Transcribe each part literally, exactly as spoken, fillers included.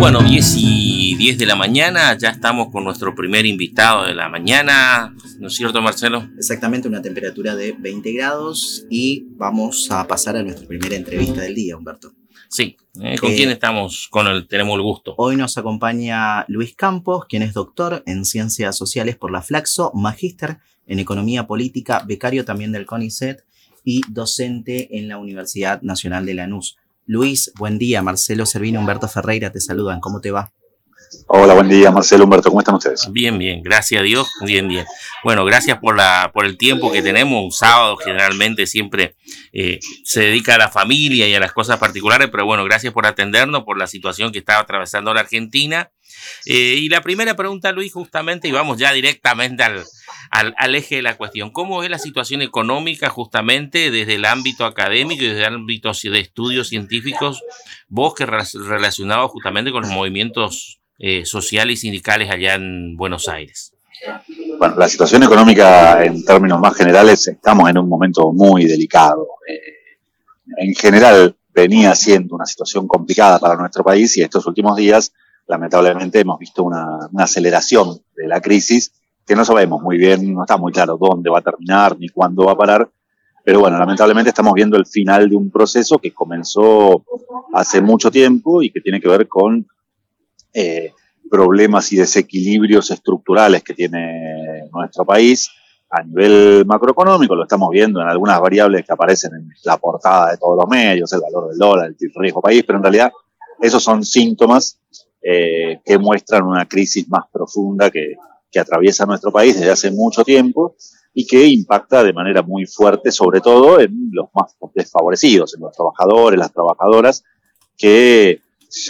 Bueno, diez y diez de la mañana, ya estamos con nuestro primer invitado de la mañana, ¿no es cierto, Marcelo? Exactamente, una temperatura de veinte grados y vamos a pasar a nuestra primera entrevista del día, Humberto. Sí, eh, ¿con eh, quién estamos? Con el, tenemos el gusto. Hoy nos acompaña Luis Campos, quien es doctor en Ciencias Sociales por la Flaxo, magíster en Economía Política, becario también del CONICET y docente en la Universidad Nacional de Lanús. Luis, buen día. Marcelo Servino, Humberto Ferreira te saludan. ¿Cómo te va? Hola, buen día, Marcelo, Humberto. ¿Cómo están ustedes? Bien, bien. Gracias a Dios. Bien, bien. Bueno, gracias por la por el tiempo que tenemos. Un sábado generalmente siempre eh, se dedica a la familia y a las cosas particulares, pero bueno, gracias por atendernos, por la situación que está atravesando la Argentina. Eh, y la primera pregunta, Luis, justamente, y vamos ya directamente al, al, al eje de la cuestión. ¿Cómo es la situación económica justamente desde el ámbito académico y desde el ámbito de estudios científicos, vos que relacionado justamente con los movimientos eh, sociales y sindicales allá en Buenos Aires? Bueno, la situación económica en términos más generales, estamos en un momento muy delicado. Eh, en general venía siendo una situación complicada para nuestro país y estos últimos días lamentablemente hemos visto una, una aceleración de la crisis que no sabemos muy bien, no está muy claro dónde va a terminar ni cuándo va a parar, pero bueno, lamentablemente estamos viendo el final de un proceso que comenzó hace mucho tiempo y que tiene que ver con eh, problemas y desequilibrios estructurales que tiene nuestro país a nivel macroeconómico. Lo estamos viendo en algunas variables que aparecen en la portada de todos los medios, el valor del dólar, el riesgo país, pero en realidad esos son síntomas Eh, que muestran una crisis más profunda que, que atraviesa nuestro país desde hace mucho tiempo y que impacta de manera muy fuerte, sobre todo en los más desfavorecidos, en los trabajadores, las trabajadoras, que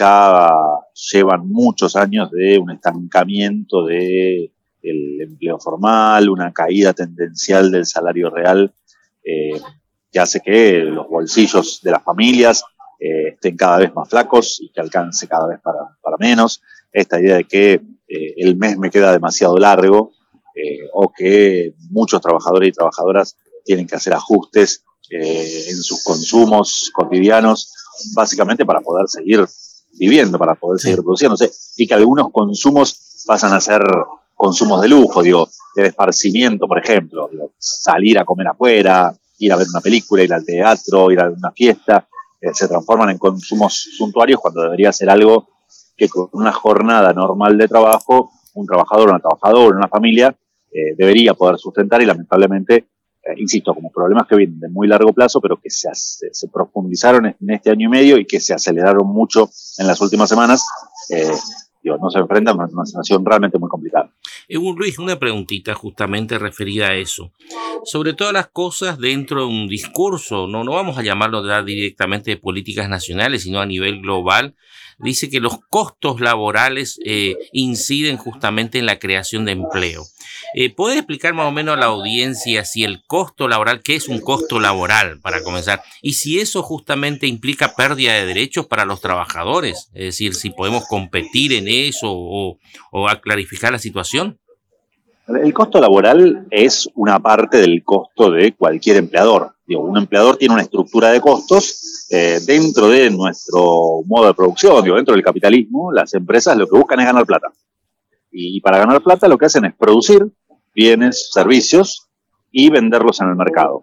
ya llevan muchos años de un estancamiento del empleo formal, una caída tendencial del salario real, eh, que hace que los bolsillos de las familias Eh, estén cada vez más flacos y que alcance cada vez para, para menos. Esta idea de que eh, el mes me queda demasiado largo eh, o que muchos trabajadores y trabajadoras tienen que hacer ajustes eh, en sus consumos cotidianos, básicamente para poder seguir viviendo, para poder seguir produciéndose, y que algunos consumos pasan a ser consumos de lujo, digo, de esparcimiento, por ejemplo, digo, salir a comer afuera, ir a ver una película, ir al teatro, ir a una fiesta, Eh, se transforman en consumos suntuarios cuando debería ser algo que con una jornada normal de trabajo, un trabajador, una trabajadora, una familia, eh, debería poder sustentar y lamentablemente, eh, insisto, como problemas que vienen de muy largo plazo, pero que se, se, se profundizaron en este año y medio y que se aceleraron mucho en las últimas semanas, eh, digo, no se enfrentan a una situación realmente muy complicada. Eh, Luis, una preguntita justamente referida a eso. Sobre todas las cosas dentro de un discurso, no, no vamos a llamarlo ya directamente de políticas nacionales, sino a nivel global, dice que los costos laborales eh, inciden justamente en la creación de empleo. Eh, ¿Puede explicar más o menos a la audiencia si el costo laboral, qué es un costo laboral para comenzar, y si eso justamente implica pérdida de derechos para los trabajadores? Es decir, si podemos competir en eso o, o a clarificar la situación. El costo laboral es una parte del costo de cualquier empleador. Digo, un empleador tiene una estructura de costos eh, dentro de nuestro modo de producción, digo, dentro del capitalismo. Las empresas lo que buscan es ganar plata. Y para ganar plata lo que hacen es producir bienes, servicios y venderlos en el mercado.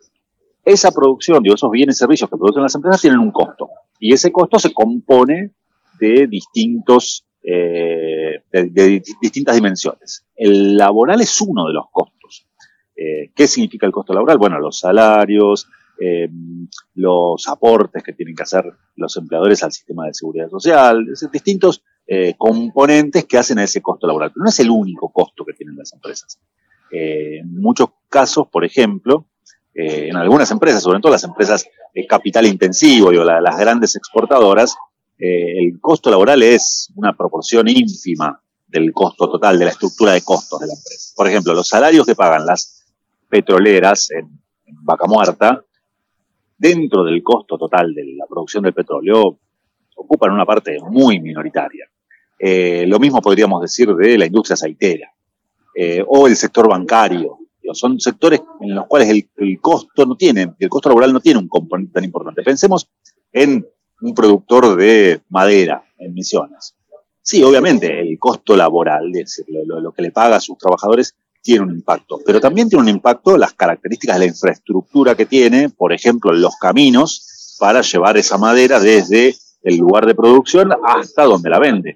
Esa producción, digo, esos bienes y servicios que producen las empresas tienen un costo. Y ese costo se compone de distintos Eh, de, de distintas dimensiones. El laboral es uno de los costos. Eh, ¿Qué significa el costo laboral? Bueno, los salarios, eh, los aportes que tienen que hacer los empleadores al sistema de seguridad social, distintos eh, componentes que hacen a ese costo laboral. Pero no es el único costo que tienen las empresas. Eh, en muchos casos, por ejemplo, eh, en algunas empresas, sobre todo las empresas de capital intensivo, digo, la, las grandes exportadoras, Eh, el costo laboral es una proporción ínfima del costo total, de la estructura de costos de la empresa. Por ejemplo, los salarios que pagan las petroleras en, en Vaca Muerta, dentro del costo total de la producción del petróleo, ocupan una parte muy minoritaria. Eh, lo mismo podríamos decir de la industria aceitera eh, o el sector bancario. Son sectores en los cuales el, el costo no tiene, el costo laboral no tiene un componente tan importante. Pensemos en un productor de madera en Misiones. sí, obviamente, el costo laboral, es decir, lo, lo que le paga a sus trabajadores, tiene un impacto, pero también tiene un impacto las características de la infraestructura que tiene, por ejemplo, los caminos para llevar esa madera desde el lugar de producción hasta donde la vende.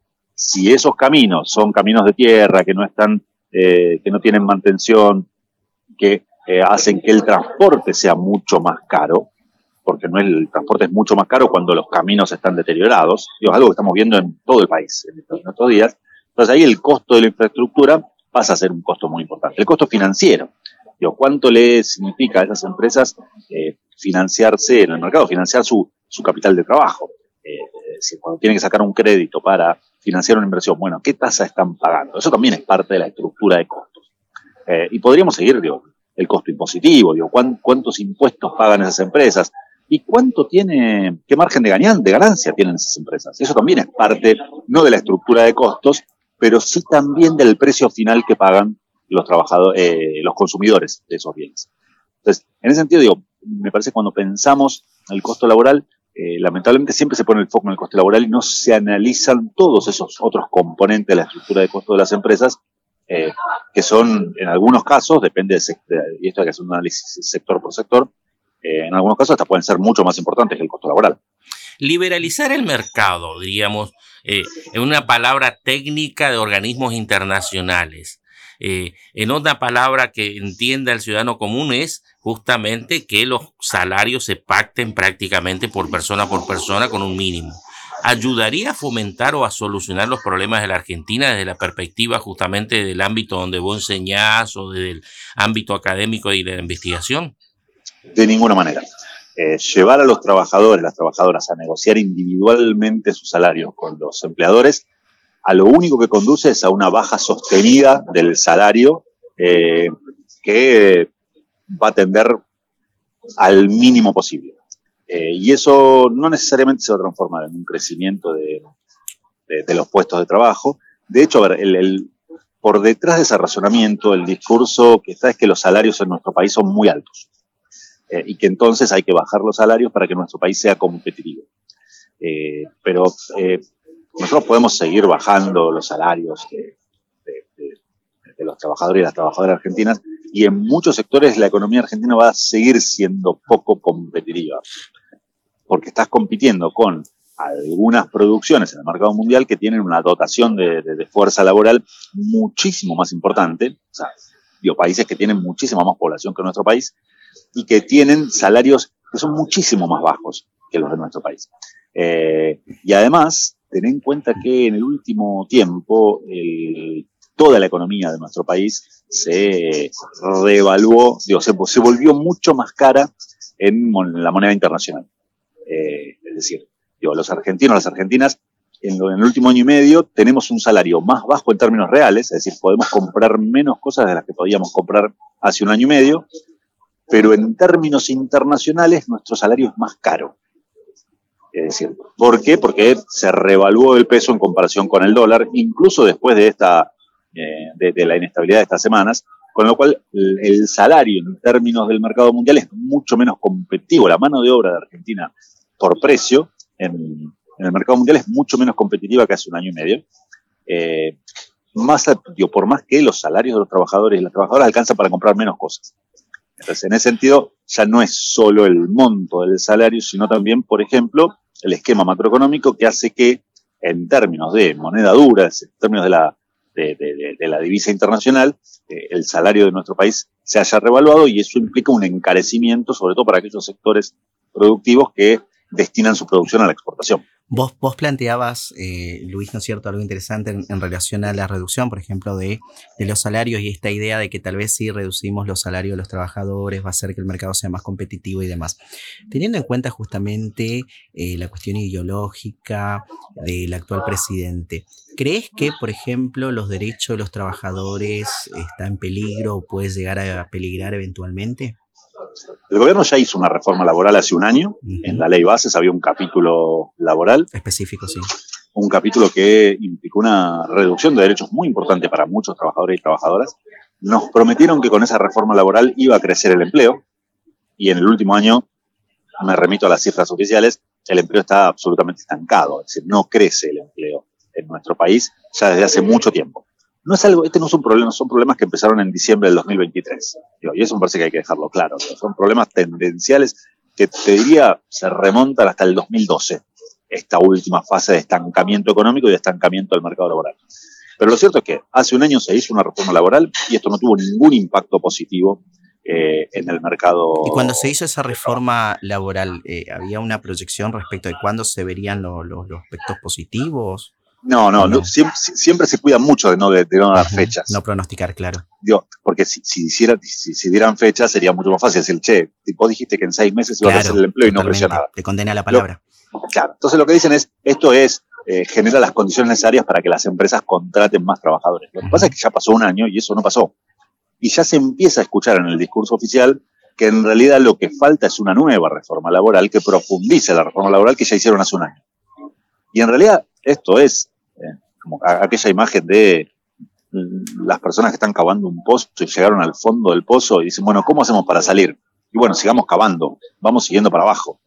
Si esos caminos son caminos de tierra que no están, eh, que no tienen mantención, que eh, hacen que el transporte sea mucho más caro, porque no es, el transporte es mucho más caro cuando los caminos están deteriorados, digo, es algo que estamos viendo en todo el país en estos, en estos días. Entonces ahí el costo de la infraestructura pasa a ser un costo muy importante. El costo financiero, digo, ¿cuánto le significa a esas empresas eh, financiarse en el mercado, financiar su, su capital de trabajo? Eh, es decir, cuando tienen que sacar un crédito para financiar una inversión, bueno, ¿qué tasa están pagando? Eso también es parte de la estructura de costos. Eh, y podríamos seguir, digo, el costo impositivo, digo, ¿cuántos impuestos pagan esas empresas? ¿Y cuánto tiene, qué margen de ganancia, de ganancia tienen esas empresas? Eso también es parte, no de la estructura de costos, pero sí también del precio final que pagan los trabajadores, eh, los consumidores de esos bienes. Entonces, en ese sentido, digo, me parece que cuando pensamos en el costo laboral, eh, lamentablemente siempre se pone el foco en el costo laboral y no se analizan todos esos otros componentes de la estructura de costo de las empresas, eh, que son, en algunos casos, depende del sector, y esto hay que hacer un análisis sector por sector, eh, en algunos casos hasta pueden ser mucho más importantes que el costo laboral. Liberalizar el mercado, diríamos, eh, en una palabra técnica de organismos internacionales. Eh, en otra palabra que entienda el ciudadano común es justamente que los salarios se pacten prácticamente por persona por persona con un mínimo. ¿Ayudaría a fomentar o a solucionar los problemas de la Argentina desde la perspectiva justamente del ámbito donde vos enseñás o del ámbito académico y de la investigación? De ninguna manera. Eh, llevar a los trabajadores, las trabajadoras, a negociar individualmente sus salarios con los empleadores, a lo único que conduce es a una baja sostenida del salario eh, que va a tender al mínimo posible. Eh, y eso no necesariamente se va a transformar en un crecimiento de, de, de los puestos de trabajo. De hecho, a ver, el, el, por detrás de ese razonamiento, el discurso que está es que los salarios en nuestro país son muy altos. Eh, y que entonces hay que bajar los salarios para que nuestro país sea competitivo. Eh, pero eh, nosotros podemos seguir bajando los salarios de, de, de, de los trabajadores y las trabajadoras argentinas, y en muchos sectores la economía argentina va a seguir siendo poco competitiva, porque estás compitiendo con algunas producciones en el mercado mundial que tienen una dotación de, de, de fuerza laboral muchísimo más importante, o sea, digo, países que tienen muchísima más población que nuestro país, y que tienen salarios que son muchísimo más bajos que los de nuestro país. Eh, y además, ten en cuenta que en el último tiempo el, toda la economía de nuestro país se reevaluó, digo, se, se volvió mucho más cara en mon, la moneda internacional. Eh, es decir, digo, los argentinos, las argentinas, en, lo, en el último año y medio tenemos un salario más bajo en términos reales, es decir, podemos comprar menos cosas de las que podíamos comprar hace un año y medio, pero en términos internacionales nuestro salario es más caro. Es decir, ¿por qué? Porque se revaluó el peso en comparación con el dólar, incluso después de esta eh, de, de la inestabilidad de estas semanas, con lo cual el, el salario en términos del mercado mundial es mucho menos competitivo. La mano de obra de Argentina por precio en, en el mercado mundial es mucho menos competitiva que hace un año y medio. Eh, más, digo, por más que los salarios de los trabajadores y las trabajadoras alcanzan para comprar menos cosas. Entonces, en ese sentido, ya no es solo el monto del salario, sino también, por ejemplo, el esquema macroeconómico que hace que, en términos de moneda dura, en términos de la, de, de, de la divisa internacional, eh, el salario de nuestro país se haya revaluado, y eso implica un encarecimiento, sobre todo para aquellos sectores productivos que destinan su producción a la exportación. Vos, vos planteabas, eh, Luis, ¿no es cierto?, algo interesante en, en relación a la reducción, por ejemplo, de, de los salarios, y esta idea de que tal vez si reducimos los salarios de los trabajadores va a hacer que el mercado sea más competitivo y demás. Teniendo en cuenta justamente eh, la cuestión ideológica del actual presidente, ¿crees que, por ejemplo, los derechos de los trabajadores están en peligro o puede llegar a peligrar eventualmente? El gobierno ya hizo una reforma laboral hace un año. Uh-huh. En la ley bases había un capítulo laboral. Específico, sí. Un capítulo que implicó una reducción de derechos muy importante para muchos trabajadores y trabajadoras. Nos prometieron que con esa reforma laboral iba a crecer el empleo, y en el último año, me remito a las cifras oficiales, el empleo está absolutamente estancado, es decir, no crece el empleo en nuestro país ya desde hace mucho tiempo. No es algo, este no es un problema, son problemas que empezaron en diciembre del dos mil veintitrés. Y eso me parece que hay que dejarlo claro. O sea, son problemas tendenciales que te diría se remontan hasta el dos mil doce, esta última fase de estancamiento económico y de estancamiento del mercado laboral. Pero lo cierto es que hace un año se hizo una reforma laboral y esto no tuvo ningún impacto positivo eh, en el mercado. Y cuando se hizo esa reforma laboral, eh, ¿había una proyección respecto de cuándo se verían lo, lo, los aspectos positivos? No, no, no, siempre, siempre se cuida mucho de no, de, de no dar uh-huh. fechas. No pronosticar, claro. Digo, porque si, si, hiciera, si, si dieran fechas sería mucho más fácil decir, che, vos dijiste que en seis meses iba claro, a hacer el empleo y no creció nada. Te condena la palabra. Lo, claro, entonces lo que dicen es, esto es, eh, genera las condiciones necesarias para que las empresas contraten más trabajadores. Lo que uh-huh. pasa es que ya pasó un año y eso no pasó. Y ya se empieza a escuchar en el discurso oficial que en realidad lo que falta es una nueva reforma laboral que profundice la reforma laboral que ya hicieron hace un año. Y en realidad esto es eh, como aquella imagen de las personas que están cavando un pozo y llegaron al fondo del pozo y dicen, bueno, ¿cómo hacemos para salir? Y bueno, sigamos cavando, vamos siguiendo para abajo.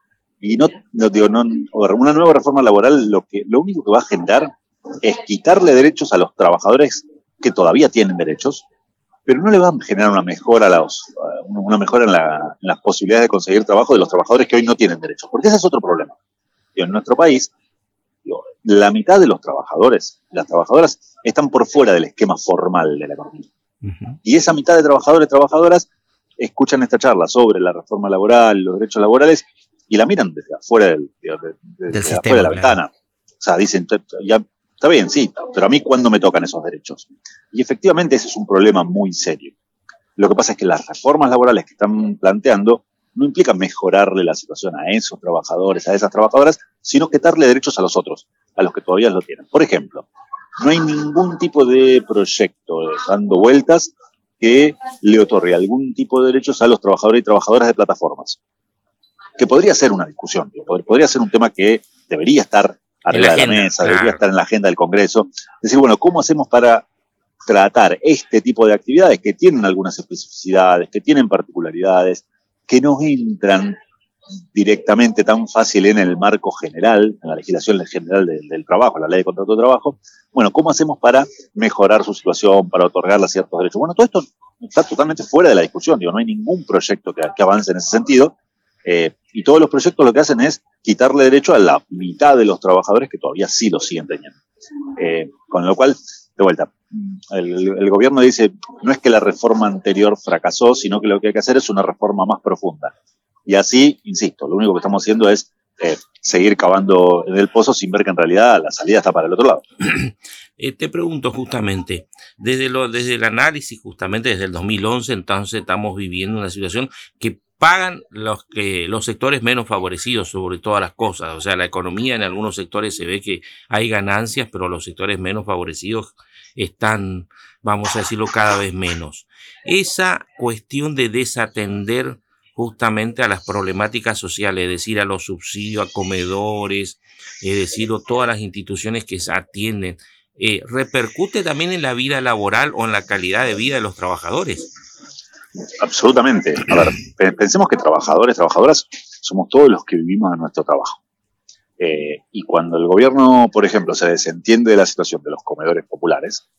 Y no, no digo, no, una nueva reforma laboral lo que lo único que va a generar es quitarle derechos a los trabajadores que todavía tienen derechos, pero no le va a generar una mejora a los, una mejora en, la, en las posibilidades de conseguir trabajo de los trabajadores que hoy no tienen derechos, porque ese es otro problema. Digo, en nuestro país, digo, la mitad de los trabajadores, las trabajadoras, están por fuera del esquema formal de la economía. Uh-huh. Y esa mitad de trabajadores y trabajadoras escuchan esta charla sobre la reforma laboral, los derechos laborales, y la miran desde afuera, del, de, de, del desde sistema, afuera de la claro. ventana. O sea, dicen, ya está bien, sí, pero a mí ¿cuándo me tocan esos derechos? Y efectivamente ese es un problema muy serio. Lo que pasa es que las reformas laborales que están planteando no implican mejorarle la situación a esos trabajadores, a esas trabajadoras, sino quitarle derechos a los otros, a los que todavía lo tienen. Por ejemplo, no hay ningún tipo de proyecto dando vueltas que le otorgue algún tipo de derechos a los trabajadores y trabajadoras de plataformas. Que podría ser una discusión, podría ser un tema que debería estar arriba de la mesa, claro. debería estar en la agenda del Congreso. Decir, bueno, ¿cómo hacemos para tratar este tipo de actividades que tienen algunas especificidades, que tienen particularidades, que no entran directamente tan fácil en el marco general, en la legislación general del, del trabajo, la ley de contrato de trabajo? Bueno, ¿cómo hacemos para mejorar su situación, para otorgarle ciertos derechos? Bueno, todo esto está totalmente fuera de la discusión, digo, no hay ningún proyecto que, que avance en ese sentido. Eh, y todos los proyectos lo que hacen es quitarle derecho a la mitad de los trabajadores que todavía sí lo siguen teniendo. Eh, con lo cual, de vuelta, el, el gobierno dice, no es que la reforma anterior fracasó, sino que lo que hay que hacer es una reforma más profunda. Y así, insisto, lo único que estamos haciendo es eh, seguir cavando en el pozo sin ver que en realidad la salida está para el otro lado. Eh, te pregunto justamente, desde, lo, desde el análisis, justamente desde el dos mil once, entonces estamos viviendo una situación que pagan los que los sectores menos favorecidos sobre todas las cosas. O sea, la economía en algunos sectores se ve que hay ganancias, pero los sectores menos favorecidos están, vamos a decirlo, cada vez menos. Esa cuestión de desatender justamente a las problemáticas sociales, es decir, a los subsidios a comedores, es decir, a todas las instituciones que se atienden, eh, ¿repercute también en la vida laboral o en la calidad de vida de los trabajadores? Absolutamente. A ver, pensemos que trabajadores, trabajadoras, somos todos los que vivimos de nuestro trabajo. Eh, y cuando el gobierno, por ejemplo, se desentiende de la situación de los comedores populares,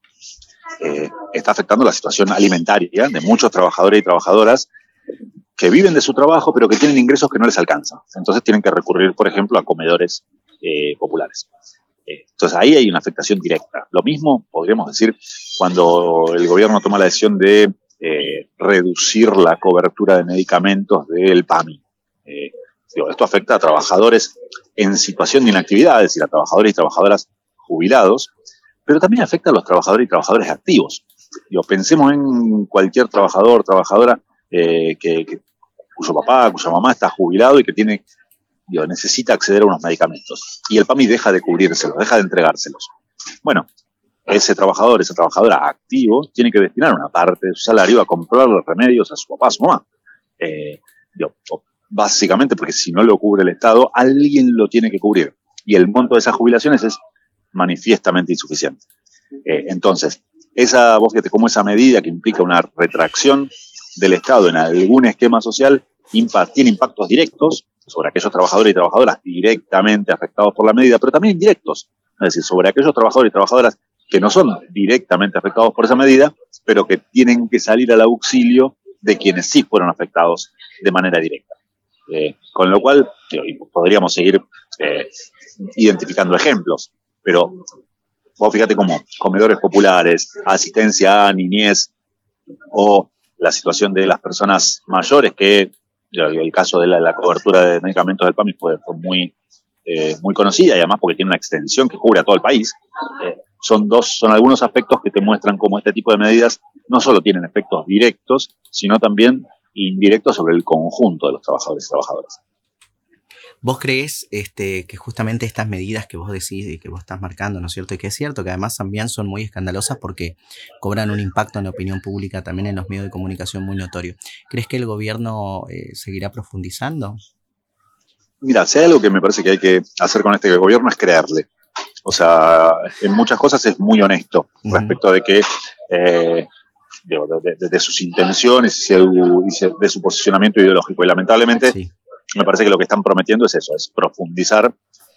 eh, está afectando la situación alimentaria de muchos trabajadores y trabajadoras que viven de su trabajo, pero que tienen ingresos que no les alcanzan. Entonces tienen que recurrir, por ejemplo, a comedores eh, populares. Eh, entonces ahí hay una afectación directa. Lo mismo podríamos decir cuando el gobierno toma la decisión de Eh, reducir la cobertura de medicamentos del PAMI. Eh, digo, esto afecta a trabajadores en situación de inactividad, es decir, a trabajadores y trabajadoras jubilados, pero también afecta a los trabajadores y trabajadores activos. Digo, pensemos en cualquier trabajador, trabajadora eh, que, que, cuyo papá, cuya mamá está jubilado y que tiene, digo, necesita acceder a unos medicamentos. Y el PAMI deja de cubrírselos, deja de entregárselos. Bueno, ese trabajador, esa trabajadora activo tiene que destinar una parte de su salario a comprar los remedios a su papá, a su mamá. Eh, digo, básicamente porque si no lo cubre el Estado, alguien lo tiene que cubrir. Y el monto de esas jubilaciones es manifiestamente insuficiente. Eh, entonces, esa, vos fíjate cómo esa medida que implica una retracción del Estado en algún esquema social impact, tiene impactos directos sobre aquellos trabajadores y trabajadoras directamente afectados por la medida, pero también indirectos. Es decir, sobre aquellos trabajadores y trabajadoras que no son directamente afectados por esa medida, pero que tienen que salir al auxilio de quienes sí fueron afectados de manera directa. Eh, con lo cual, podríamos seguir eh, identificando ejemplos, pero vos fíjate cómo comedores populares, asistencia a niñez o la situación de las personas mayores, que el caso de la, la cobertura de medicamentos del PAMI fue, fue muy, eh, muy conocida y además porque tiene una extensión que cubre a todo el país. Eh, son dos, son algunos aspectos que te muestran cómo este tipo de medidas no solo tienen efectos directos, sino también indirectos sobre el conjunto de los trabajadores y trabajadoras. ¿Vos creés este, que justamente estas medidas que vos decís y que vos estás marcando, ¿no es cierto? Y que es cierto que además también son muy escandalosas porque cobran un impacto en la opinión pública, también en los medios de comunicación muy notorio. ¿Crees que el gobierno eh, seguirá profundizando? Mira, si hay algo que me parece que hay que hacer con este gobierno es creerle. O sea, en muchas cosas es muy honesto uh-huh. respecto de que eh, de, de, de sus intenciones y de su posicionamiento ideológico. Y lamentablemente sí. me parece que lo que están prometiendo es eso, es profundizar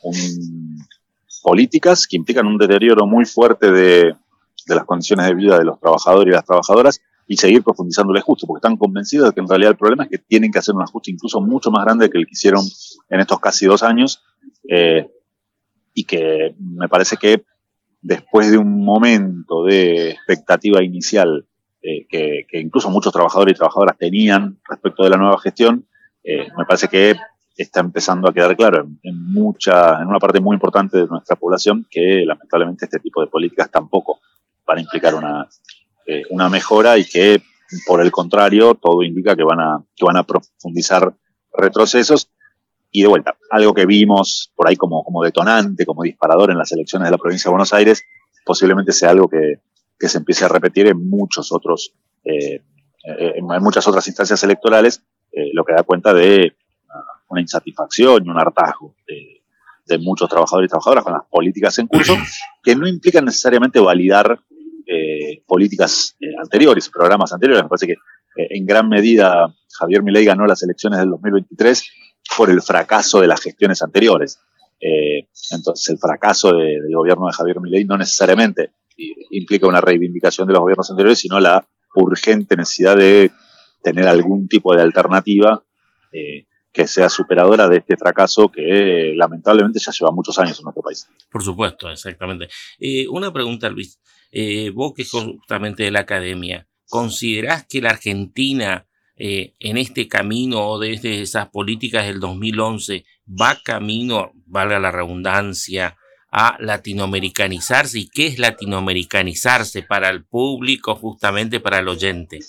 un, políticas que implican un deterioro muy fuerte de, de las condiciones de vida de los trabajadores y las trabajadoras y seguir profundizando el ajuste, porque están convencidos de que en realidad el problema es que tienen que hacer un ajuste incluso mucho más grande que el que hicieron en estos casi dos años eh, y que me parece que después de un momento de expectativa inicial eh, que, que incluso muchos trabajadores y trabajadoras tenían respecto de la nueva gestión, eh, me parece que está empezando a quedar claro en, en, mucha, en una parte muy importante de nuestra población que lamentablemente este tipo de políticas tampoco van a implicar una, eh, una mejora y que por el contrario todo indica que van a, que van a profundizar retrocesos. Y de vuelta, algo que vimos por ahí como, como detonante, como disparador en las elecciones de la provincia de Buenos Aires, posiblemente sea algo que, que se empiece a repetir en muchos otros, eh, en muchas otras instancias electorales, eh, lo que da cuenta de una insatisfacción y un hartazgo de, de muchos trabajadores y trabajadoras con las políticas en curso, que no implican necesariamente validar eh, políticas eh, anteriores, programas anteriores. Me parece que eh, en gran medida Javier Milei ganó las elecciones del dos mil veintitrés por el fracaso de las gestiones anteriores. Eh, entonces el fracaso de, del gobierno de Javier Milei no necesariamente implica una reivindicación de los gobiernos anteriores, sino la urgente necesidad de tener algún tipo de alternativa eh, que sea superadora de este fracaso que eh, lamentablemente ya lleva muchos años en nuestro país. Por supuesto, exactamente. Eh, una pregunta, Luis. Eh, vos que sos justamente de la academia, ¿considerás que la Argentina eh, en este camino o desde esas políticas del dos mil once va camino, valga la redundancia, a latinoamericanizarse? ¿Y qué es latinoamericanizarse para el público, justamente para el oyente?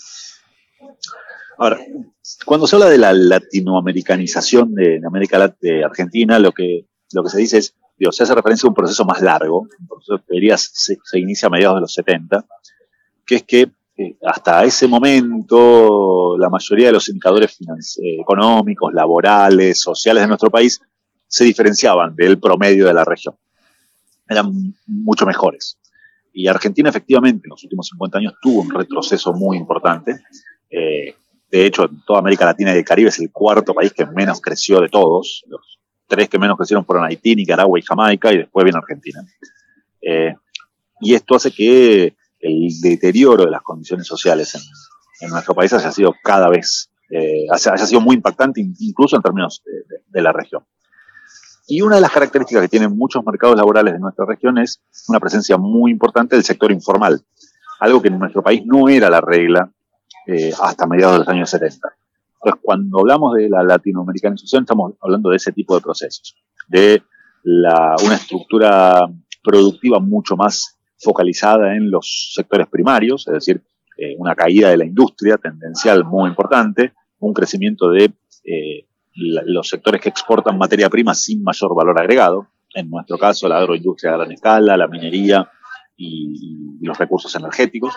Ahora, cuando se habla de la latinoamericanización de, de América Latina, de Argentina, lo que, lo que se dice es, digo, se hace referencia a un proceso más largo, un proceso que diría, se, se inicia a mediados de los setenta, que es que eh, hasta ese momento la mayoría de los indicadores eh, económicos, laborales, sociales de nuestro país se diferenciaban del promedio de la región. Eran mucho mejores. Y Argentina efectivamente en los últimos cincuenta años tuvo un retroceso muy importante. Eh, de hecho, en toda América Latina y el Caribe es el cuarto país que menos creció de todos. Los tres que menos crecieron fueron Haití, Nicaragua y Jamaica, y después viene Argentina. Eh, y esto hace que el deterioro de las condiciones sociales en, en nuestro país haya sido cada vez, eh, haya, haya sido muy impactante, incluso en términos de, de, de la región. Y una de las características que tienen muchos mercados laborales de nuestra región es una presencia muy importante del sector informal, algo que en nuestro país no era la regla eh, hasta mediados de los años setenta. Entonces, cuando hablamos de la latinoamericanización, estamos hablando de ese tipo de procesos, de la, una estructura productiva mucho más focalizada en los sectores primarios, es decir, eh, una caída de la industria tendencial muy importante, un crecimiento de eh, la, los sectores que exportan materia prima sin mayor valor agregado, en nuestro caso la agroindustria a gran escala, la minería y, y los recursos energéticos,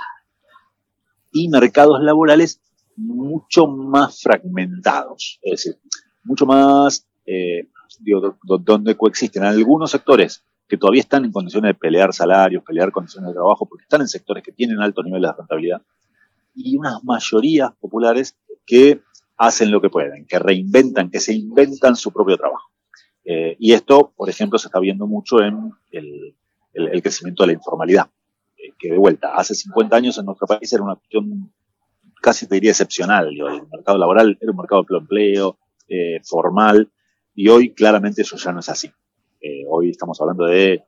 y mercados laborales mucho más fragmentados, es decir, mucho más, eh, digo, donde coexisten algunos sectores que todavía están en condiciones de pelear salarios, pelear condiciones de trabajo, porque están en sectores que tienen altos niveles de rentabilidad, y unas mayorías populares que hacen lo que pueden, que reinventan, que se inventan su propio trabajo. Eh, y esto, por ejemplo, se está viendo mucho en el, el, el crecimiento de la informalidad, eh, que de vuelta, hace cincuenta años en nuestro país era una cuestión casi te diría excepcional. Digo, el mercado laboral era un mercado de empleo eh, formal, y hoy claramente eso ya no es así. Eh, hoy estamos hablando de,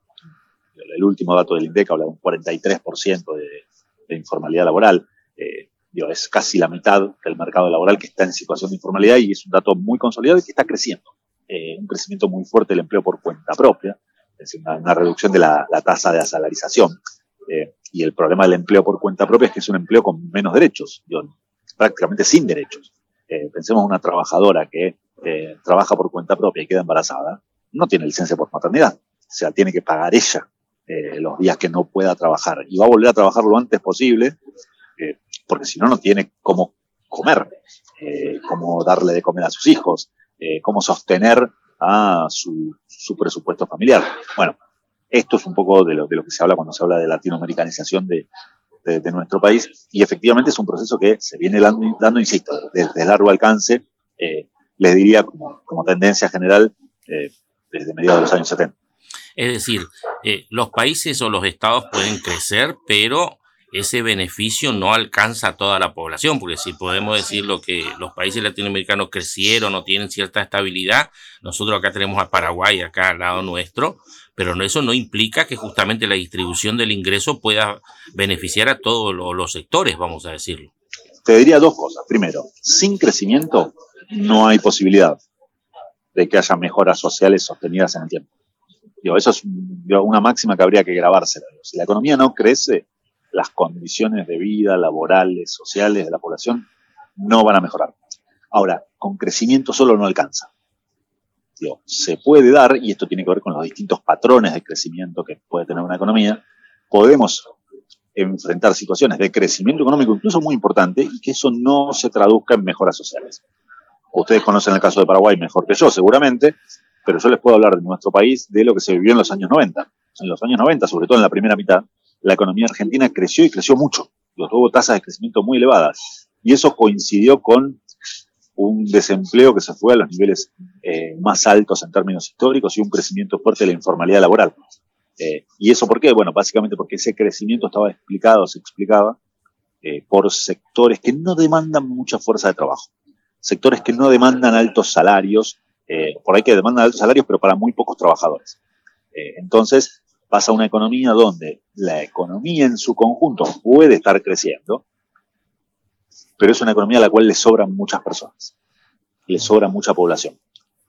el último dato del INDEC habla de un cuarenta y tres por ciento de, de informalidad laboral. Eh, digo, es casi la mitad del mercado laboral que está en situación de informalidad, y es un dato muy consolidado y que está creciendo. Eh, un crecimiento muy fuerte del empleo por cuenta propia, es decir, una, una reducción de la, la tasa de asalarización. Eh, y el problema del empleo por cuenta propia es que es un empleo con menos derechos, digo, prácticamente sin derechos. Eh, pensemos en una trabajadora que eh, trabaja por cuenta propia y queda embarazada, no tiene licencia por maternidad, o sea, tiene que pagar ella eh, los días que no pueda trabajar, y va a volver a trabajar lo antes posible, eh, porque si no, no tiene cómo comer, eh, cómo darle de comer a sus hijos, eh, cómo sostener a su, su presupuesto familiar. Bueno, esto es un poco de lo, de lo que se habla cuando se habla de latinoamericanización de, de, de nuestro país, y efectivamente es un proceso que se viene dando, dando insisto, desde de largo alcance, eh, les diría como, como tendencia general, eh, desde mediados de los años setenta. Es decir, eh, los países o los estados pueden crecer, pero ese beneficio no alcanza a toda la población, porque si podemos decir lo que los países latinoamericanos crecieron o tienen cierta estabilidad, nosotros acá tenemos a Paraguay acá al lado nuestro, pero eso no implica que justamente la distribución del ingreso pueda beneficiar a todos los sectores, vamos a decirlo. Te diría dos cosas. Primero, sin crecimiento no hay posibilidad de que haya mejoras sociales sostenidas en el tiempo. Digo, eso es una máxima que habría que grabársela. Si la economía no crece, las condiciones de vida laborales, sociales de la población no van a mejorar. Ahora, con crecimiento solo no alcanza. Digo, se puede dar, y esto tiene que ver con los distintos patrones de crecimiento que puede tener una economía, podemos enfrentar situaciones de crecimiento económico incluso muy importante, y que eso no se traduzca en mejoras sociales. Ustedes conocen el caso de Paraguay mejor que yo, seguramente, pero yo les puedo hablar de nuestro país, de lo que se vivió en los años noventa. En los años noventa, sobre todo en la primera mitad, la economía argentina creció y creció mucho. Tuvo tasas de crecimiento muy elevadas. Y eso coincidió con un desempleo que se fue a los niveles eh, más altos en términos históricos, y un crecimiento fuerte de la informalidad laboral. Eh, ¿Y eso por qué? Bueno, básicamente porque ese crecimiento estaba explicado, se explicaba, eh, por sectores que no demandan mucha fuerza de trabajo. Sectores que no demandan altos salarios, eh, por ahí que demandan altos salarios, pero para muy pocos trabajadores. Eh, entonces, pasa una economía donde la economía en su conjunto puede estar creciendo, pero es una economía a la cual le sobran muchas personas, le sobra mucha población.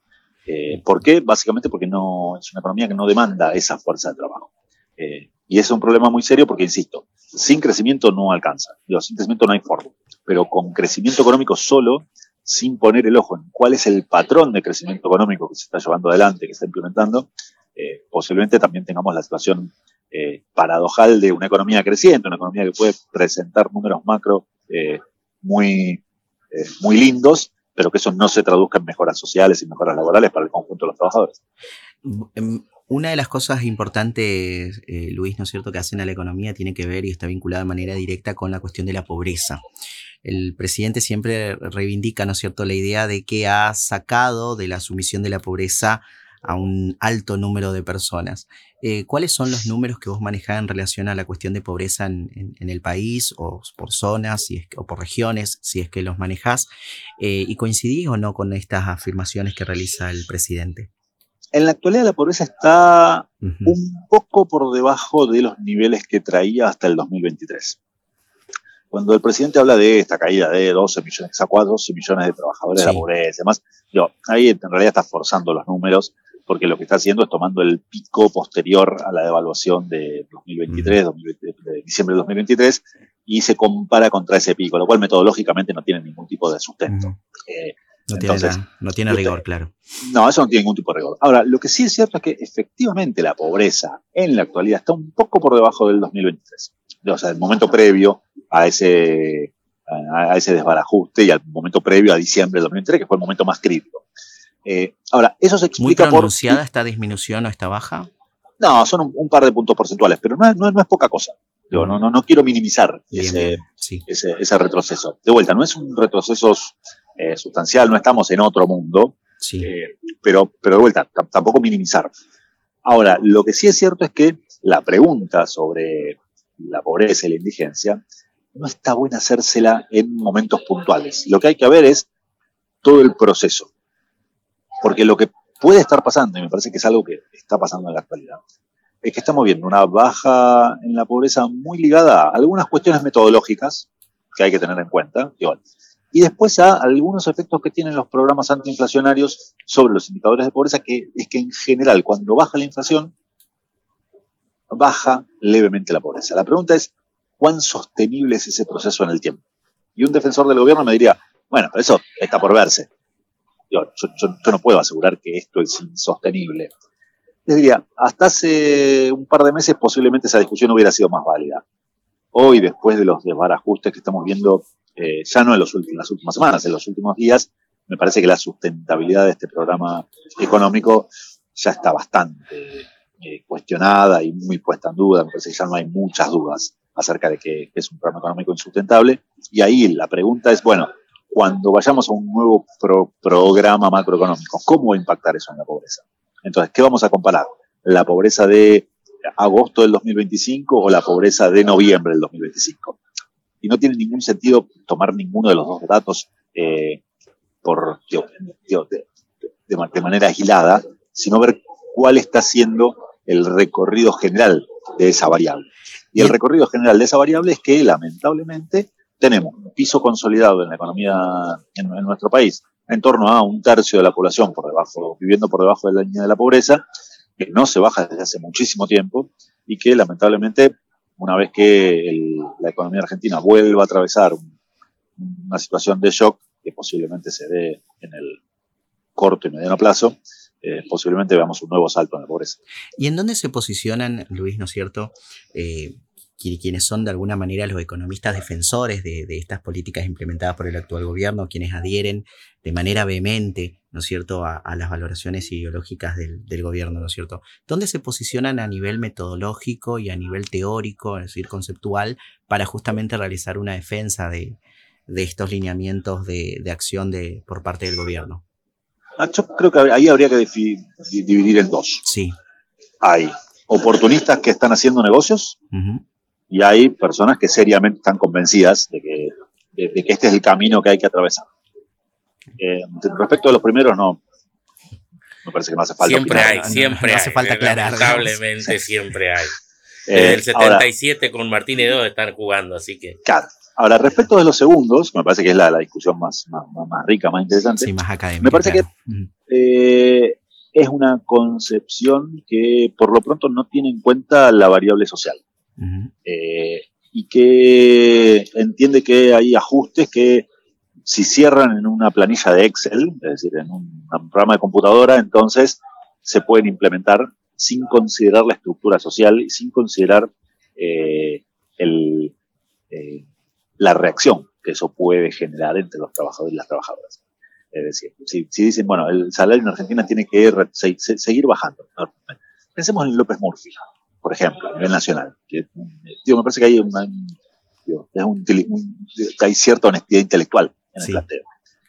Eh, ¿Por qué? Básicamente porque no es una economía que no demanda esa fuerza de trabajo. Eh, y es un problema muy serio porque, insisto, sin crecimiento no alcanza. Digo, sin crecimiento no hay forma. Pero con crecimiento económico solo, sin poner el ojo en cuál es el patrón de crecimiento económico que se está llevando adelante, que está implementando, eh, posiblemente también tengamos la situación eh, paradojal de una economía creciente, una economía que puede presentar números macro eh, muy, eh, muy lindos, pero que eso no se traduzca en mejoras sociales y mejoras laborales para el conjunto de los trabajadores. Una de las cosas importantes, eh, Luis, ¿no es cierto?, que hacen a la economía tiene que ver y está vinculada de manera directa con la cuestión de la pobreza. El presidente siempre reivindica, ¿no es cierto?, la idea de que ha sacado de la sumisión de la pobreza a un alto número de personas. Eh, ¿Cuáles son los números que vos manejás en relación a la cuestión de pobreza en, en, en el país, o por zonas si es, o por regiones, si es que los manejás? Eh, ¿Y coincidís o no con estas afirmaciones que realiza el presidente? En la actualidad la pobreza está uh-huh. un poco por debajo de los niveles que traía hasta el dos mil veintitrés. Cuando el presidente habla de esta caída de doce millones, sacó a doce millones de trabajadores sí. de la pobreza y demás, yo, ahí en realidad está forzando los números, porque lo que está haciendo es tomando el pico posterior a la devaluación de dos mil veintitrés, uh-huh. dos mil veinte, de diciembre de dos mil veintitrés, y se compara contra ese pico, lo cual metodológicamente no tiene ningún tipo de sustento. Uh-huh. Eh, no, entonces, tiene, no tiene rigor, claro. No, eso no tiene ningún tipo de rigor. Ahora, lo que sí es cierto es que efectivamente la pobreza en la actualidad está un poco por debajo del dos mil veintitrés. O sea, el momento previo a ese, a, a ese desbarajuste y al momento previo a diciembre de dos mil veintitrés, que fue el momento más crítico. Eh, ahora, eso se explica por... ¿Muy pronunciada por, esta disminución o esta baja? No, son un, un par de puntos porcentuales, pero no es, no, no es poca cosa. Yo no, no, no quiero minimizar bien, ese, bien, sí. ese, ese retroceso. De vuelta, no es un retroceso eh, sustancial, no estamos en otro mundo, sí. eh, pero, pero de vuelta, t- tampoco minimizar. Ahora, lo que sí es cierto es que la pregunta sobre la pobreza y la indigencia no está buena hacérsela en momentos puntuales. Lo que hay que ver es todo el proceso. Porque lo que puede estar pasando, y me parece que es algo que está pasando en la actualidad, es que estamos viendo una baja en la pobreza muy ligada a algunas cuestiones metodológicas que hay que tener en cuenta, y después a algunos efectos que tienen los programas antiinflacionarios sobre los indicadores de pobreza, que es que en general cuando baja la inflación, baja levemente la pobreza. La pregunta es, ¿cuán sostenible es ese proceso en el tiempo? Y un defensor del gobierno me diría, bueno, eso está por verse. Yo, yo, yo, yo no puedo asegurar que esto es insostenible. Les diría, hasta hace un par de meses posiblemente esa discusión hubiera sido más válida. Hoy, después de los desbarajustes que estamos viendo, eh, ya no en, los últimos, en las últimas semanas, en los últimos días, me parece que la sustentabilidad de este programa económico ya está bastante eh, cuestionada y muy puesta en duda. Me parece que ya no hay muchas dudas acerca de que, que es un programa económico insustentable. Y ahí la pregunta es, bueno, cuando vayamos a un nuevo pro, programa macroeconómico, ¿cómo va a impactar eso en la pobreza? Entonces, ¿qué vamos a comparar? ¿La pobreza de agosto del dos mil veinticinco o la pobreza de noviembre del dos mil veinticinco? Y no tiene ningún sentido tomar ninguno de los dos datos eh, por, de, de, de, de manera aislada, sino ver cuál está siendo el recorrido general de esa variable. Y el recorrido general de esa variable es que, lamentablemente, tenemos un piso consolidado en la economía en, en nuestro país, en torno a un tercio de la población por debajo, viviendo por debajo de la línea de la pobreza, que no se baja desde hace muchísimo tiempo y que lamentablemente, una vez que el, la economía argentina vuelva a atravesar un, una situación de shock, que posiblemente se dé en el corto y mediano plazo, eh, posiblemente veamos un nuevo salto en la pobreza. ¿Y en dónde se posicionan, Luis, no es cierto, eh, quienes son de alguna manera los economistas defensores de, de estas políticas implementadas por el actual gobierno, quienes adhieren de manera vehemente, ¿no es cierto?, a, a las valoraciones ideológicas del, del gobierno, ¿no es cierto? ¿Dónde se posicionan a nivel metodológico y a nivel teórico, es decir, conceptual, para justamente realizar una defensa de, de estos lineamientos de, de acción de, por parte del gobierno? Ah, yo creo que ahí habría que defi- dividir en dos. Sí. Hay oportunistas que están haciendo negocios, uh-huh, y hay personas que seriamente están convencidas de que, de, de que este es el camino que hay que atravesar. Eh, respecto a los primeros, no. Me parece que no hace falta. Siempre opinar. hay, siempre no, no hay. hace falta aclarar. Lamentablemente siempre hay. Desde eh, el setenta y siete ahora, con Martínez dos están jugando, así que. Claro. Ahora, respecto de los segundos, me parece que es la, la discusión más, más, más rica, más interesante. Sí, más académica. Me parece claro. que eh, es una concepción que por lo pronto no tiene en cuenta la variable social. Uh-huh. Eh, y que entiende que hay ajustes que si cierran en una planilla de Excel, es decir, en un, un programa de computadora, entonces se pueden implementar sin considerar la estructura social y sin considerar eh, el, eh, la reacción que eso puede generar entre los trabajadores y las trabajadoras. Es decir, si, si dicen, bueno, el salario en Argentina tiene que re, se, se, seguir bajando. Pensemos en López Murphy, por ejemplo, a nivel nacional. Que, digo, me parece que hay, una, digo, es un, un, que hay cierta honestidad intelectual en el sí. planteo.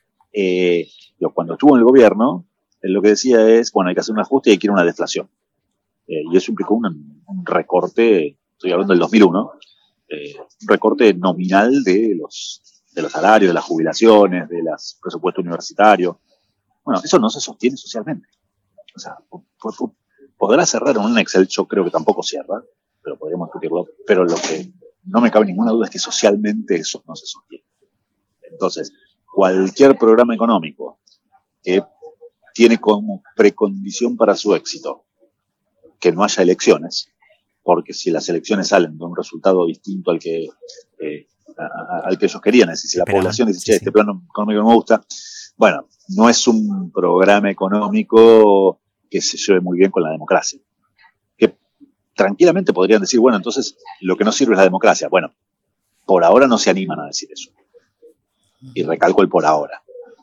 Eh, digo, cuando estuvo en el gobierno, él lo que decía es, bueno, hay que hacer un ajuste y hay que ir a una deflación. Eh, y eso implicó un, un recorte, estoy hablando del dos mil uno, eh, un recorte nominal de los, de los salarios, de las jubilaciones, de los presupuestos universitarios. Bueno, eso no se sostiene socialmente. O sea, por, por, podrá cerrar en un Excel, yo creo que tampoco cierra, pero podríamos discutirlo. Pero lo que no me cabe ninguna duda es que socialmente eso no se sostiene. Entonces, cualquier programa económico que tiene como precondición para su éxito que no haya elecciones, porque si las elecciones salen de un resultado distinto al que eh, a, al que ellos querían, es decir, si la Pero, población dice, che, sí, este plano económico no me gusta, bueno, no es un programa económico que se lleve muy bien con la democracia. Que tranquilamente podrían decir, bueno, entonces lo que no sirve es la democracia. Bueno, por ahora no se animan a decir eso. Y recalco el por ahora.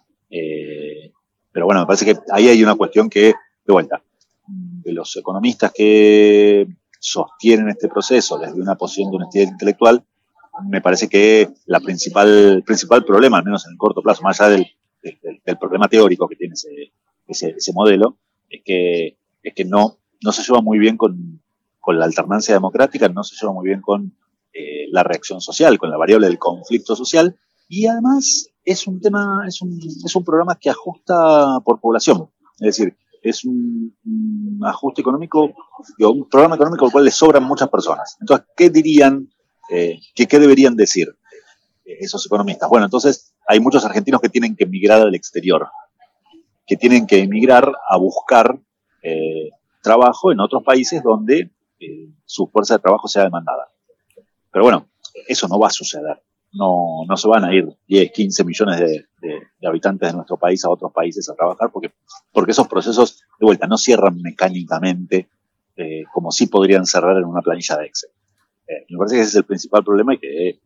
Eh, pero bueno, me parece que ahí hay una cuestión que, de vuelta, de los economistas que sostienen este proceso desde una posición de honestidad intelectual, me parece que la principal, el principal problema, al menos en el corto plazo, más allá del, del, del problema teórico que tiene ese, ese, ese modelo, es que, es que no, no se lleva muy bien con, con la alternancia democrática, no se lleva muy bien con eh, la reacción social, con la variable del conflicto social, y además es un tema, es un, es un programa que ajusta por población, es decir, es un, un ajuste económico, digo, un programa económico al cual le sobran muchas personas. Entonces, ¿qué dirían, eh, que, qué deberían decir eh, esos economistas? Bueno, entonces hay muchos argentinos que tienen que emigrar al exterior, que tienen que emigrar a buscar eh, trabajo en otros países donde eh, su fuerza de trabajo sea demandada. Pero bueno, eso no va a suceder. No, no se van a ir diez, quince millones de, de, de habitantes de nuestro país a otros países a trabajar porque, porque esos procesos, de vuelta, no cierran mecánicamente eh, como sí podrían cerrar en una planilla de Excel. Eh, me parece que ese es el principal problema y que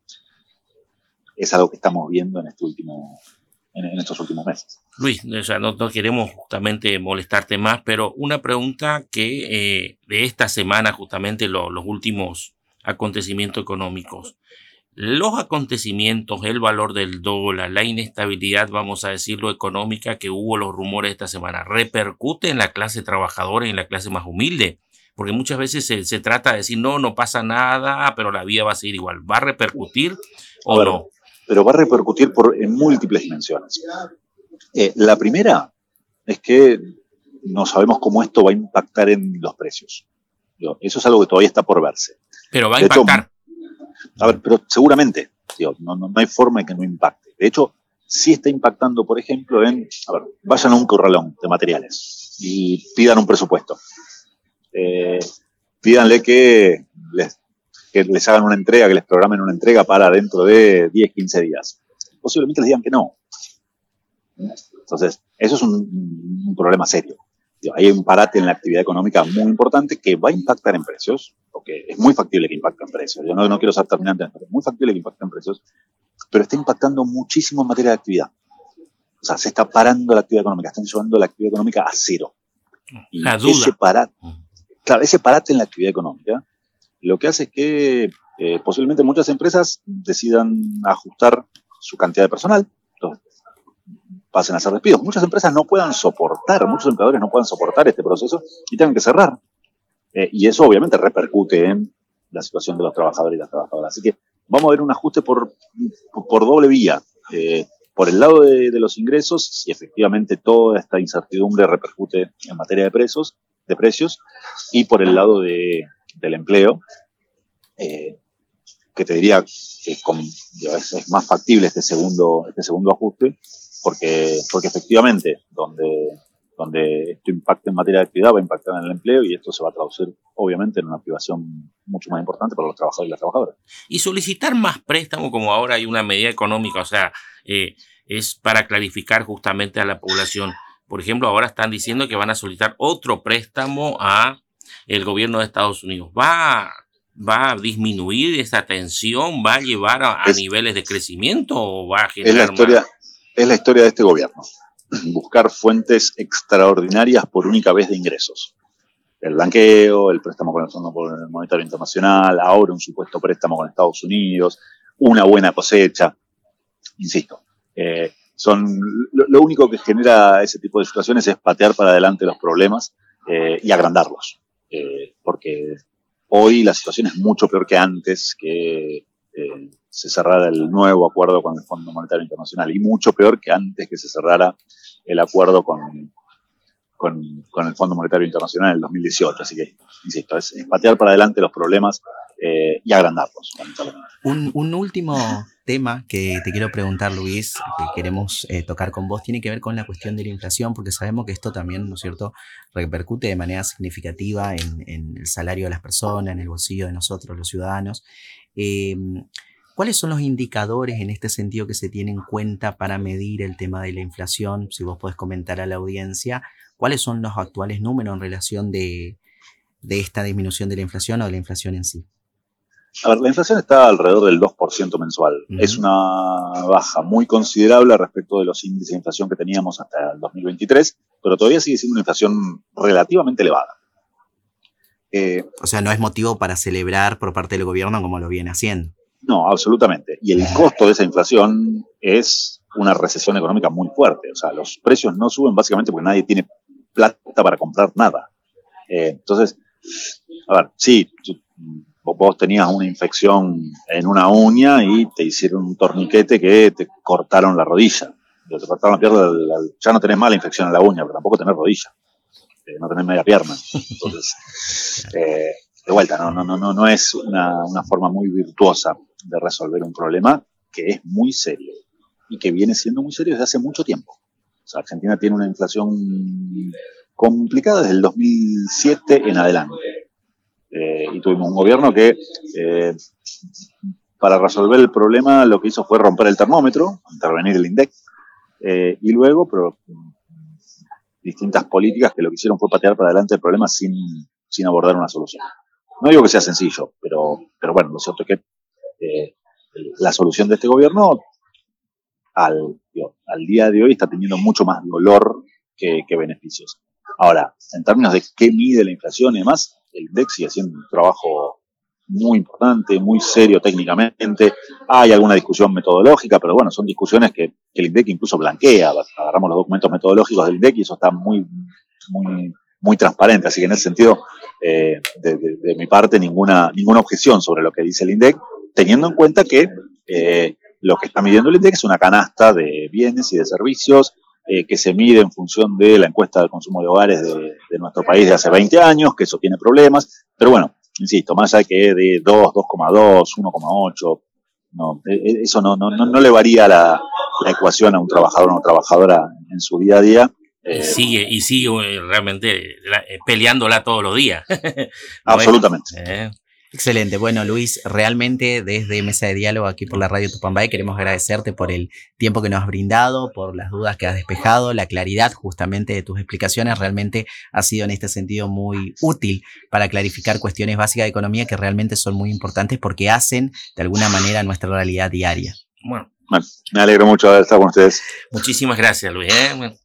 es algo que estamos viendo en, este último, en, en estos últimos meses. Luis, o sea, no, no queremos justamente molestarte más, pero una pregunta que eh, de esta semana, justamente lo, los últimos acontecimientos económicos. Los acontecimientos, el valor del dólar, la inestabilidad, vamos a decirlo, económica que hubo los rumores esta semana, ¿repercute en la clase trabajadora y en la clase más humilde? Porque muchas veces se, se trata de decir, no, no pasa nada, pero la vida va a seguir igual. ¿Va a repercutir o a ver, no? Pero va a repercutir por, en múltiples dimensiones. Eh, la primera es que no sabemos cómo esto va a impactar en los precios. Eso es algo que todavía está por verse. Pero va a de impactar. Hecho, a ver, pero seguramente, tío, no, no, no hay forma de que no impacte. De hecho, sí está impactando, por ejemplo, en, a ver, vayan a un corralón de materiales y pidan un presupuesto. Eh, pídanle que les, que les hagan una entrega, que les programen una entrega para dentro de diez, quince días. Posiblemente les digan que no. Entonces, eso es un, un problema serio. Hay un parate en la actividad económica muy importante que va a impactar en precios, porque es muy factible que impacte en precios. Yo no, no quiero ser terminante, pero es muy factible que impacte en precios, pero está impactando muchísimo en materia de actividad. O sea, se está parando la actividad económica, están llevando la actividad económica a cero. Y la duda. Ese parate, claro, ese parate en la actividad económica lo que hace es que eh, posiblemente muchas empresas decidan ajustar su cantidad de personal. Entonces, pasen a hacer despidos. Muchas empresas no puedan soportar, muchos empleadores no puedan soportar este proceso y tengan que cerrar. Eh, y eso obviamente repercute en la situación de los trabajadores y las trabajadoras. Así que vamos a ver un ajuste por, por doble vía. Eh, por el lado de, de los ingresos, si efectivamente toda esta incertidumbre repercute en materia de precios, de precios y por el lado de, del empleo, eh, que te diría que con, es, es más factible este segundo, este segundo ajuste, porque, porque efectivamente donde, donde esto impacta en materia de actividad va a impactar en el empleo y esto se va a traducir obviamente en una privación mucho más importante para los trabajadores y las trabajadoras. Y solicitar más préstamo, como ahora hay una medida económica, o sea, eh, es para clarificar justamente a la población. Por ejemplo, ahora están diciendo que van a solicitar otro préstamo a el gobierno de Estados Unidos. ¿Va, va a disminuir esa tensión? ¿Va a llevar a, a es, niveles de crecimiento o va a generar es la historia, más? Es la historia de este gobierno. Buscar fuentes extraordinarias por única vez de ingresos. El blanqueo, el préstamo con el Fondo Monetario Internacional, ahora un supuesto préstamo con Estados Unidos, una buena cosecha. Insisto, eh, son lo, lo único que genera ese tipo de situaciones es patear para adelante los problemas eh, y agrandarlos. Eh, porque hoy la situación es mucho peor que antes que eh, se cerrara el nuevo acuerdo con el Fondo Monetario Internacional y mucho peor que antes que se cerrara el acuerdo con, con, con el Fondo Monetario Internacional en el dos mil dieciocho. Así que, insisto, es, es patear para adelante los problemas eh, y agrandarlos. Un, un último tema que te quiero preguntar, Luis, que queremos eh, tocar con vos, tiene que ver con la cuestión de la inflación, porque sabemos que esto también, ¿no es cierto?, repercute de manera significativa en, en el salario de las personas, en el bolsillo de nosotros, los ciudadanos. Eh, ¿Cuáles son los indicadores en este sentido que se tienen en cuenta para medir el tema de la inflación? Si vos podés comentar a la audiencia, ¿cuáles son los actuales números en relación de, de esta disminución de la inflación o de la inflación en sí? A ver, la inflación está alrededor del dos por ciento mensual. Uh-huh. Es una baja muy considerable respecto de los índices de inflación que teníamos hasta el dos mil veintitrés, pero todavía sigue siendo una inflación relativamente elevada. Eh, o sea, no es motivo para celebrar por parte del gobierno como lo viene haciendo. No, absolutamente. Y el costo de esa inflación es una recesión económica muy fuerte. O sea, los precios no suben básicamente porque nadie tiene plata para comprar nada. Eh, entonces, A ver, sí, vos tenías una infección en una uña y te hicieron un torniquete que te cortaron la rodilla. Te cortaron la pierna, ya no tenés más la infección en la uña, pero tampoco tenés rodilla. Eh, no tenés media pierna. Entonces, eh, de vuelta, no, no, no, no es una, una forma muy virtuosa de resolver un problema que es muy serio y que viene siendo muy serio desde hace mucho tiempo. O sea, Argentina tiene una inflación complicada desde el dos mil siete en adelante. Eh, y tuvimos un gobierno que, eh, para resolver el problema, lo que hizo fue romper el termómetro, intervenir el INDEC, eh, y luego, pero distintas políticas que lo que hicieron fue patear para adelante el problema sin, sin abordar una solución. No digo que sea sencillo, pero, pero bueno, lo cierto es que eh, la solución de este gobierno al, digo, al día de hoy está teniendo mucho más dolor que, que beneficios. Ahora, en términos de qué mide la inflación y demás, el INDEC sigue haciendo un trabajo muy importante, muy serio técnicamente. Hay alguna discusión metodológica, pero bueno, son discusiones que, que el INDEC incluso blanquea. Agarramos los documentos metodológicos del INDEC y eso está muy, muy, muy transparente. Así que en ese sentido, eh, de, de, de mi parte, ninguna, ninguna objeción sobre lo que dice el INDEC, teniendo en cuenta que eh, lo que está midiendo el INDEC es una canasta de bienes y de servicios eh, que se mide en función de la encuesta del consumo de hogares de, de nuestro país de hace veinte años, que eso tiene problemas, pero bueno, insisto, más allá que de dos, dos coma dos, uno coma ocho, no, eso no, no, no, no le varía la, la ecuación a un trabajador o una trabajadora en su día a día. Eh, y sigue, y sigue realmente la, peleándola todos los días. Absolutamente. Eh. Excelente. Bueno, Luis, realmente desde Mesa de Diálogo aquí por la Radio Tupambay queremos agradecerte por el tiempo que nos has brindado, por las dudas que has despejado, la claridad justamente de tus explicaciones. Realmente ha sido en este sentido muy útil para clarificar cuestiones básicas de economía que realmente son muy importantes porque hacen de alguna manera nuestra realidad diaria. Bueno, bueno me alegro mucho de estar con ustedes. Muchísimas gracias, Luis. ¿eh?